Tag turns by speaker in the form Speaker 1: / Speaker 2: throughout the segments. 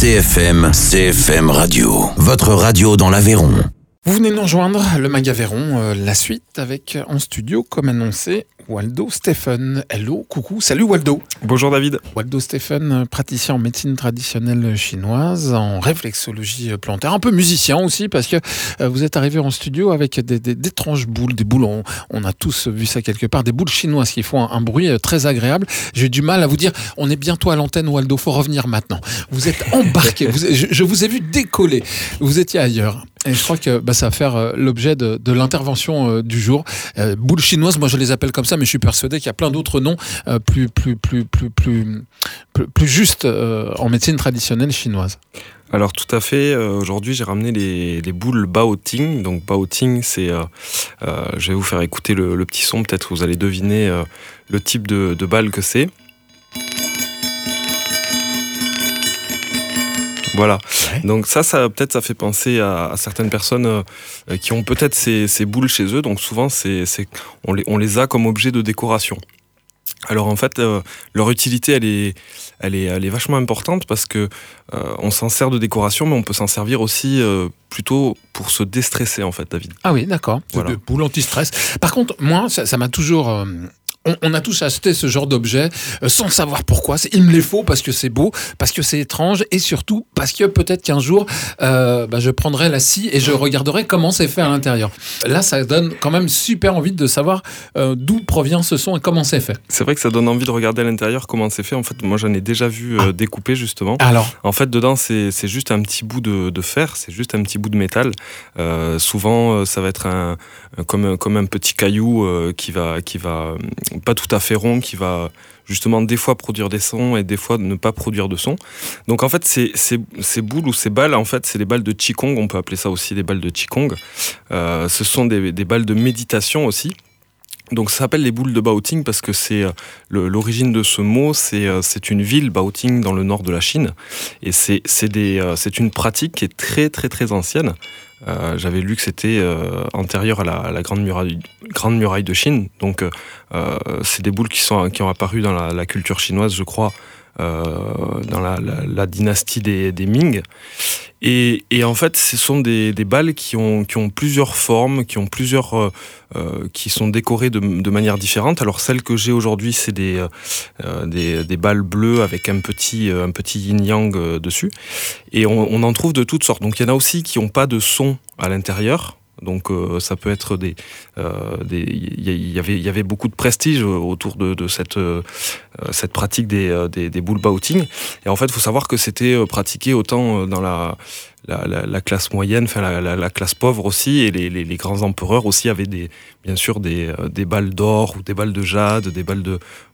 Speaker 1: CFM Radio, votre radio dans l'Aveyron.
Speaker 2: Vous venez nous rejoindre, le Mag Aveyron, la suite avec en studio, comme annoncé, Waldo Stephen. Hello, coucou, salut Waldo.
Speaker 3: Bonjour David.
Speaker 2: Waldo Stephen, praticien en médecine traditionnelle chinoise, en réflexologie plantaire, un peu musicien aussi, parce que vous êtes arrivé en studio avec d'étranges boules, des boules, on a tous vu ça quelque part, des boules chinoises qui font un bruit très agréable. J'ai du mal à vous dire, on est bientôt à l'antenne Waldo, faut revenir maintenant. Vous êtes embarqué, je vous ai vu décoller, vous étiez ailleurs. Et je crois que ça va faire l'objet de l'intervention du jour. Boules chinoises, moi je les appelle comme ça, mais je suis persuadé qu'il y a plein d'autres noms plus justes en médecine traditionnelle chinoise.
Speaker 3: Alors tout à fait, aujourd'hui j'ai ramené les boules Baoting. Donc Baoting, c'est, je vais vous faire écouter le petit son, peut-être vous allez deviner le type de balle que c'est. Voilà, ouais. Donc ça peut-être ça fait penser à certaines personnes qui ont peut-être ces boules chez eux, donc souvent on les a comme objet de décoration. Alors en fait, leur utilité elle est vachement importante parce que on s'en sert de décoration, mais on peut s'en servir aussi plutôt pour se déstresser en fait, David.
Speaker 2: Ah oui, d'accord, voilà. De boules anti-stress. Par contre, moi, ça m'a toujours... On a tous acheté ce genre d'objet sans savoir pourquoi. Il me les faut parce que c'est beau, parce que c'est étrange et surtout parce que peut-être qu'un jour, je prendrai la scie et je regarderai comment c'est fait à l'intérieur. Là, ça donne quand même super envie de savoir d'où provient ce son et comment c'est fait.
Speaker 3: C'est vrai que ça donne envie de regarder à l'intérieur comment c'est fait. En fait, moi, j'en ai déjà vu découper justement.
Speaker 2: Alors,
Speaker 3: en fait, dedans, c'est juste un petit bout de fer, c'est juste un petit bout de métal. Souvent, ça va être comme un petit caillou qui va pas tout à fait rond, qui va justement des fois produire des sons et des fois ne pas produire de sons. Donc en fait ces boules ou ces balles, en fait c'est des balles de Qigong, on peut appeler ça aussi des balles de Qigong. Ce sont des balles de méditation aussi. Donc ça s'appelle les boules de Baoting parce que c'est l'origine de ce mot, c'est une ville, Baoting, dans le nord de la Chine, et c'est une pratique qui est très très très ancienne. J'avais lu que c'était antérieur à la grande muraille de Chine, donc c'est des boules qui ont apparu dans la culture chinoise, je crois, dans la dynastie des Ming. Et en fait, ce sont des balles qui ont plusieurs formes, qui sont décorées de manière différente. Alors celles que j'ai aujourd'hui, c'est des balles bleues avec un petit yin-yang dessus. Et on en trouve de toutes sortes. Donc il y en a aussi qui n'ont pas de son à l'intérieur. Donc ça peut être il y avait beaucoup de prestige autour de cette pratique des boules Baoting. Et en fait, il faut savoir que c'était pratiqué autant dans la classe moyenne, enfin la classe pauvre aussi, et les grands empereurs aussi avaient bien sûr des balles d'or ou des balles de jade, des balles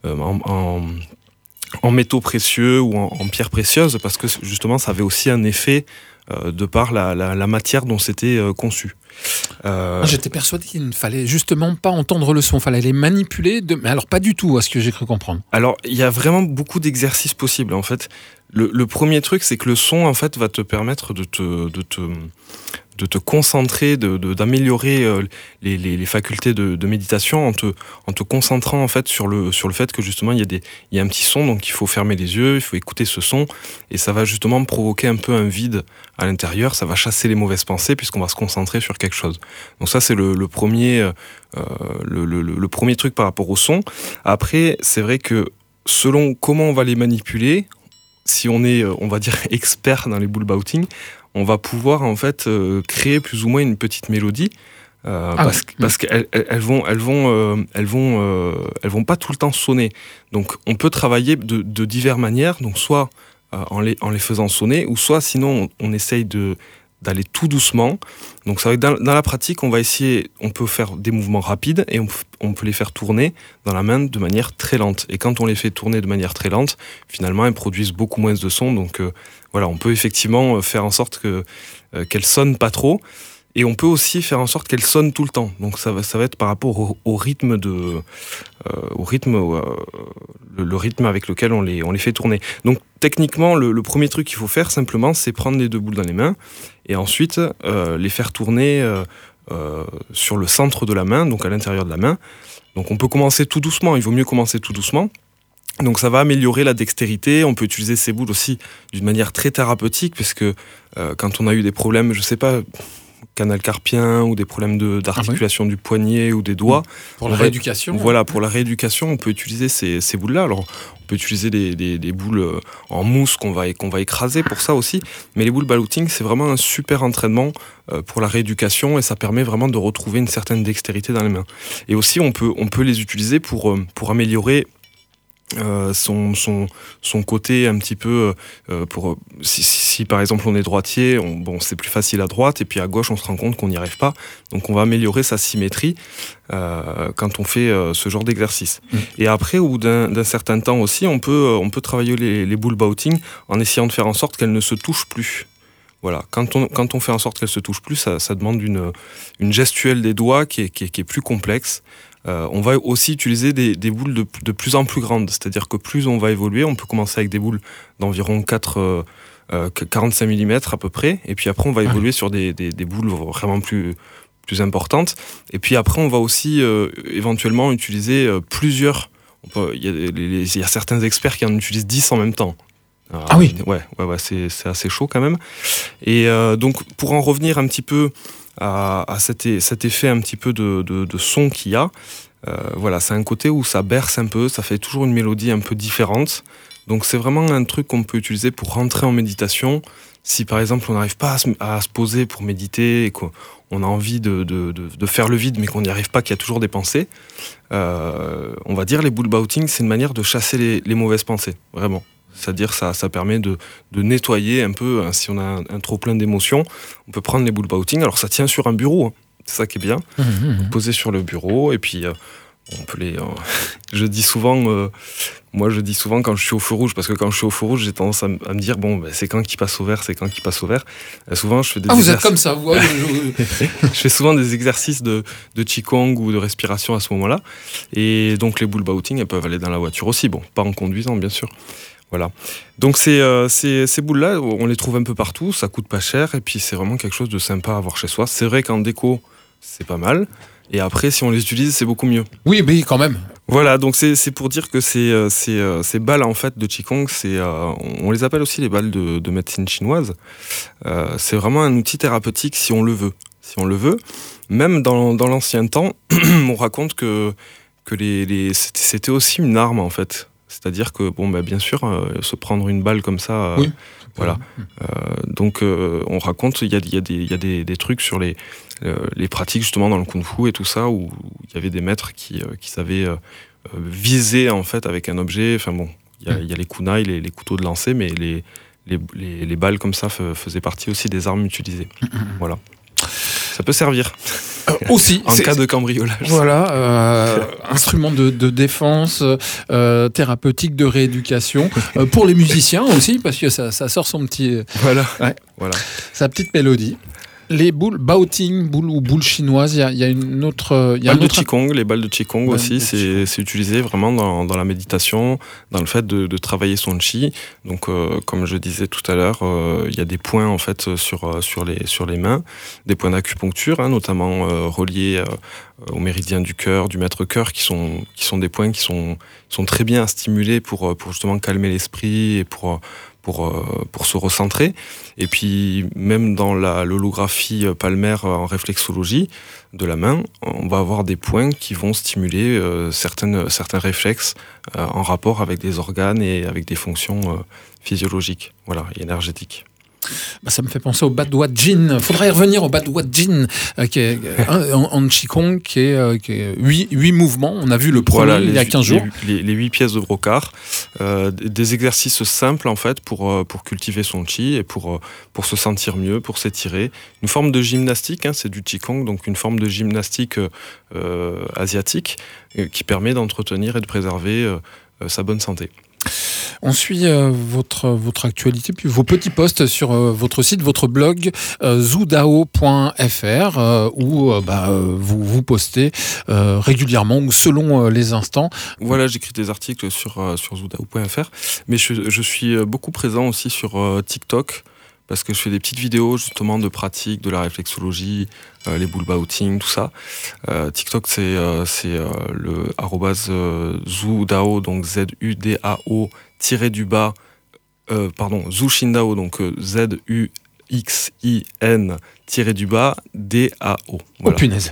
Speaker 3: en métaux précieux ou en pierres précieuses, parce que justement ça avait aussi un effet de par la matière dont c'était conçu.
Speaker 2: J'étais persuadé qu'il ne fallait justement pas entendre le son, il fallait les manipuler, mais alors pas du tout, à ce que j'ai cru comprendre.
Speaker 3: Alors il y a vraiment beaucoup d'exercices possibles en fait. Le premier truc, c'est que le son en fait va te permettre de te concentrer, d'améliorer les facultés de méditation en te concentrant en fait sur le fait que justement il y a un petit son, donc il faut fermer les yeux, il faut écouter ce son, et ça va justement provoquer un peu un vide à l'intérieur, ça va chasser les mauvaises pensées puisqu'on va se concentrer sur quelque chose. Donc ça c'est le premier truc par rapport au son. Après c'est vrai que selon comment on va les manipuler, si on est, on va dire, expert dans les boules Baoting, on va pouvoir en fait créer plus ou moins une petite mélodie parce qu'elles vont pas tout le temps sonner. Donc on peut travailler de diverses manières, donc soit en les faisant sonner, ou soit sinon on essaye d'aller tout doucement. Donc ça va être dans la pratique, on peut faire des mouvements rapides et on peut les faire tourner dans la main de manière très lente. Et quand on les fait tourner de manière très lente, finalement elles produisent beaucoup moins de son. Donc voilà, on peut effectivement faire en sorte qu'elles sonnent pas trop. Et on peut aussi faire en sorte qu'elles sonnent tout le temps. Donc ça va être par rapport au rythme le rythme avec lequel on les fait tourner. Donc techniquement, le premier truc qu'il faut faire simplement, c'est prendre les deux boules dans les mains et ensuite les faire tourner sur le centre de la main, donc à l'intérieur de la main. Donc on peut commencer tout doucement, il vaut mieux commencer tout doucement. Donc ça va améliorer la dextérité. On peut utiliser ces boules aussi d'une manière très thérapeutique, parce que quand on a eu des problèmes, je sais pas, canal carpien ou des problèmes d'articulation du poignet ou des doigts.
Speaker 2: Pour la rééducation.
Speaker 3: Voilà, pour la rééducation, on peut utiliser ces boules-là. Alors, on peut utiliser des boules en mousse qu'on va écraser pour ça aussi. Mais les boules ballooting, c'est vraiment un super entraînement pour la rééducation, et ça permet vraiment de retrouver une certaine dextérité dans les mains. Et aussi, on peut les utiliser pour améliorer son côté un petit peu si par exemple on est droitier, c'est plus facile à droite, et puis à gauche on se rend compte qu'on n'y arrive pas, donc on va améliorer sa symétrie quand on fait ce genre d'exercice. Et après, au bout d'un certain temps aussi, on peut travailler les boules ballooting en essayant de faire en sorte qu'elles ne se touchent plus. Voilà, quand on fait en sorte qu'elles se touchent plus, ça demande une gestuelle des doigts qui est plus complexe. On va aussi utiliser des boules de plus en plus grandes, c'est-à-dire que plus on va évoluer, on peut commencer avec des boules d'environ 45 mm à peu près, et puis après on va évoluer sur des boules vraiment plus importantes, et puis après on va aussi éventuellement utiliser plusieurs. Il y a certains experts qui en utilisent 10 en même temps.
Speaker 2: Ah oui.
Speaker 3: Ouais, c'est assez chaud quand même. Et donc pour en revenir un petit peu à cet effet un petit peu de son qu'il y a, voilà, c'est un côté où ça berce un peu, ça fait toujours une mélodie un peu différente. Donc c'est vraiment un truc qu'on peut utiliser pour rentrer en méditation. Si par exemple on n'arrive pas à se poser pour méditer et qu'on a envie de faire le vide mais qu'on n'y arrive pas, qu'il y a toujours des pensées, on va dire les boules ballooting, c'est une manière de chasser les mauvaises pensées, vraiment. C'est-à-dire ça permet de nettoyer un peu, hein, si on a un trop plein d'émotions, on peut prendre les boules ballooting. Alors ça tient sur un bureau, hein, c'est ça qui est bien. Poser sur le bureau, et puis on peut les... je dis souvent quand je suis au feu rouge, parce que quand je suis au feu rouge, j'ai tendance à me dire, c'est quand qu'il passe au vert, souvent je fais des
Speaker 2: vous êtes comme ça, vous
Speaker 3: je fais souvent des exercices de Qigong ou de respiration à ce moment-là. Et donc les boules ballooting, elles peuvent aller dans la voiture aussi, pas en conduisant bien sûr. Voilà. Donc ces boules-là, on les trouve un peu partout, ça coûte pas cher, et puis c'est vraiment quelque chose de sympa à avoir chez soi. C'est vrai qu'en déco, c'est pas mal, et après, si on les utilise, c'est beaucoup mieux.
Speaker 2: Oui, mais quand même.
Speaker 3: Voilà, donc c'est pour dire que ces balles en fait de Qigong, on les appelle aussi les balles de médecine chinoise. C'est vraiment un outil thérapeutique si on le veut. Si on le veut, même dans l'ancien temps, on raconte que c'était aussi une arme en fait. C'est-à-dire que, bien sûr, se prendre une balle comme ça,
Speaker 2: oui.
Speaker 3: Voilà. Donc, on raconte, il y a des trucs sur les pratiques, justement, dans le kung-fu et tout ça, où il y avait des maîtres qui savaient viser, en fait, avec un objet. Enfin bon, il y a les kunai, les couteaux de lancer, mais les balles comme ça faisaient partie aussi des armes utilisées. Voilà. Ça peut servir.
Speaker 2: Aussi.
Speaker 3: En cas de cambriolage.
Speaker 2: Voilà, instrument de défense, thérapeutique, de rééducation, pour les musiciens aussi, parce que ça sort son petit...
Speaker 3: Voilà.
Speaker 2: Voilà. Sa petite mélodie. Les boules ballooting, boules chinoises, il y a une autre...
Speaker 3: Qigong, les balles de Qigong aussi, c'est utilisé vraiment dans la méditation, dans le fait de travailler son chi. Donc, comme je disais tout à l'heure, il y a des points en fait sur les mains, des points d'acupuncture, hein, notamment reliés au méridien du cœur, du maître-cœur, qui sont des points qui sont très bien à stimuler pour justement calmer l'esprit et pour se recentrer. Et puis, même dans l'holographie palmaire en réflexologie de la main, on va avoir des points qui vont stimuler certains réflexes en rapport avec des organes et avec des fonctions physiologiques, voilà, et énergétiques.
Speaker 2: Ça me fait penser au Badwa Jin. Faudrait y revenir au Badwa Jin, qui est en Qigong, qui est 8 mouvements. On a vu le premier il y a 15 jours.
Speaker 3: Les 8 pièces de brocart. Des exercices simples, en fait, pour cultiver son chi et pour se sentir mieux, pour s'étirer. Une forme de gymnastique, hein, c'est du Qigong, donc une forme de gymnastique asiatique qui permet d'entretenir et de préserver sa bonne santé.
Speaker 2: On suit votre actualité, puis vos petits posts sur votre site, votre blog zoudao.fr où vous postez régulièrement ou selon les instants.
Speaker 3: Voilà, j'écris des articles sur zoudao.fr, mais je suis beaucoup présent aussi sur TikTok, parce que je fais des petites vidéos justement de pratique, de la réflexologie, les bull bouting, tout ça. TikTok, c'est le @ZuDao, donc ZUDAO tiré-du-bas, Zuxindao, donc ZUXIN-DAO. Voilà.
Speaker 2: Oh punaise.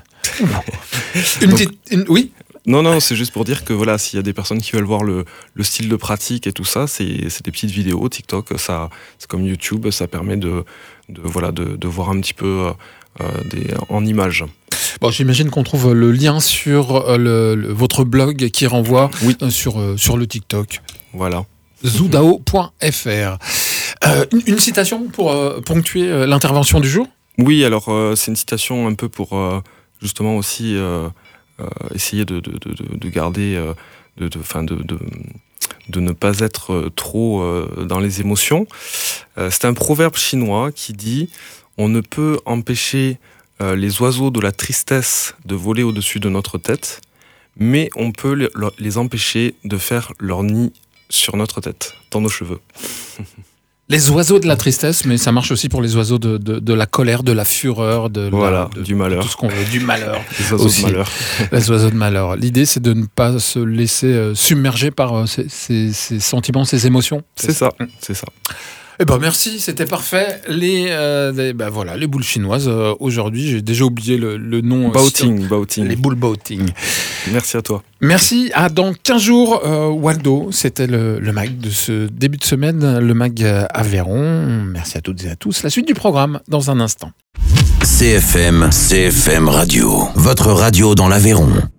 Speaker 2: Oui.
Speaker 3: Non, c'est juste pour dire que voilà, s'il y a des personnes qui veulent voir le style de pratique et tout ça, c'est des petites vidéos. TikTok, ça, c'est comme YouTube, ça permet de voir un petit peu en images.
Speaker 2: Bon, j'imagine qu'on trouve le lien sur votre blog qui renvoie sur le TikTok.
Speaker 3: Voilà.
Speaker 2: Zudao.fr. Une citation pour ponctuer l'intervention du jour ?
Speaker 3: Oui, alors c'est une citation un peu pour justement aussi essayer de garder, de ne pas être trop dans les émotions. C'est un proverbe chinois qui dit « On ne peut empêcher les oiseaux de la tristesse de voler au-dessus de notre tête, mais on peut les empêcher de faire leur nid sur notre tête, dans nos cheveux. »
Speaker 2: Les oiseaux de la tristesse, mais ça marche aussi pour les oiseaux de la colère, de la fureur, du malheur. Tout ce qu'on veut, du malheur.
Speaker 3: Les oiseaux de malheur.
Speaker 2: Les oiseaux de malheur. L'idée, c'est de ne pas se laisser submerger par ces sentiments, ces émotions.
Speaker 3: C'est ça.
Speaker 2: Eh ben merci, c'était parfait. Les boules chinoises. Aujourd'hui, j'ai déjà oublié le nom.
Speaker 3: Bouting.
Speaker 2: Les boules bouting.
Speaker 3: Merci à toi.
Speaker 2: Merci. À dans 15 jours, Waldo. C'était le mag de ce début de semaine, le mag Aveyron. Merci à toutes et à tous. La suite du programme dans un instant.
Speaker 1: CFM Radio. Votre radio dans l'Aveyron.